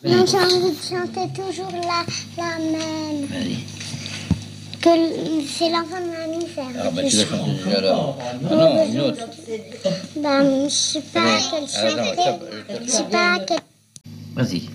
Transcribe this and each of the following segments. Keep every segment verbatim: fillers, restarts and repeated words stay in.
Non, j'ai envie de chanter toujours la, la même. Vas-y. Que c'est l'enfant de la misère. Alors, bah, tu l'as chanté déjà alors. Ah non, une autre. Ben, je sais pas Allez. quelle Ah, non, chanter. stop, Je stop. sais pas quelle. Vas-y.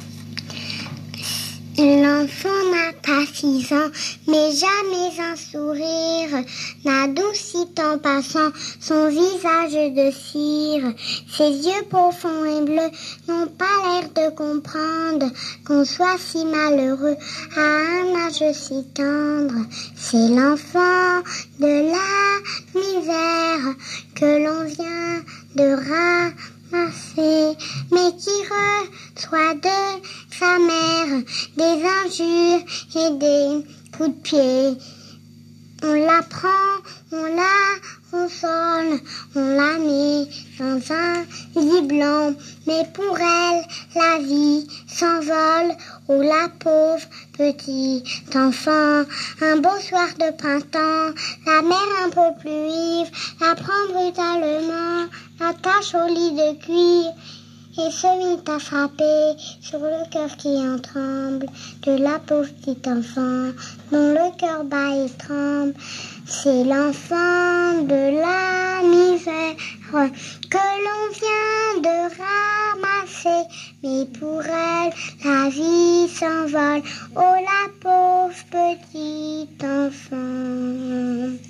L'enfant n'a pas six ans, mais jamais un sourire n'adoucit en passant son visage de cire. Ses yeux profonds et bleus n'ont pas l'air de comprendre qu'on soit si malheureux à un âge si tendre. C'est l'enfant de la misère que l'on vient de ramasser, mais qui reçoit de sa mère des injures et des coups de pied. On la prend, on la console, on la met dans un lit blanc, mais pour elle, la vie s'envole. Oh la pauvre petite enfant, un beau soir de printemps, la mère un peu plus vive, la prend brutalement, l'attache au lit de cuir, et se mit à frapper sur le cœur qui en tremble de la pauvre petite enfant dont le cœur bat et tremble. C'est l'enfant de la misère que l'on vient de ramasser, mais pour elle la vie s'envole. Oh la pauvre petite enfant.